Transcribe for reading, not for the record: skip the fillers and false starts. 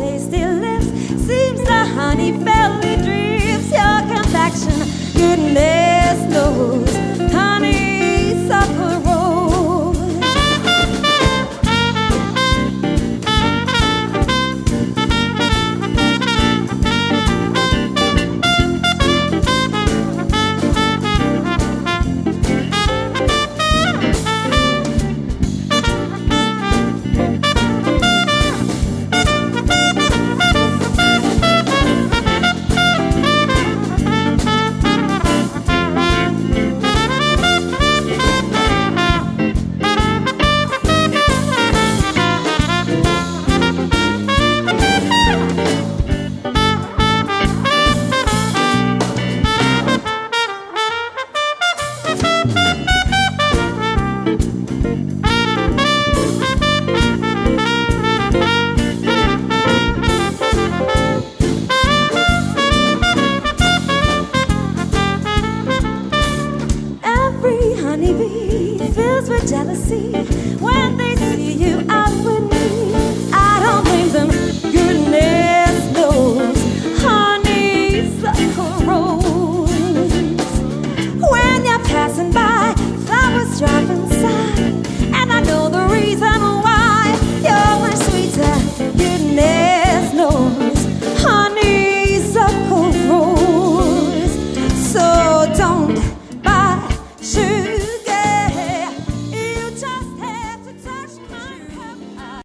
tasty lips. Seems the honey belly drifts. Your complexion, goodness knows, honeysuckle rose. Honeybee fills with jealousy when they